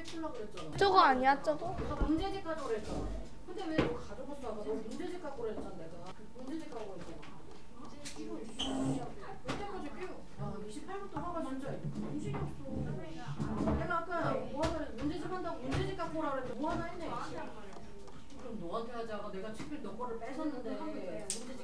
시키려고 그랬잖아. 저거 아니야 저거? 내가 문제집 가져오라 그랬잖아. 근데 왜 너 가져갔어? 아까 너 문제집 갖고 그랬잖아 내가. 문제집 갖고 그랬잖아. 이거 그때까지 끼워. 야 28부터 화가 진짜 정신이 없어. 내가 아까 뭐 하나 문제집 한다고 문제집 갖고 오라 그랬는데 뭐 하나 했네. 그럼 너한테 하자가 내가 치필 너 거를 뺏었는데 문제집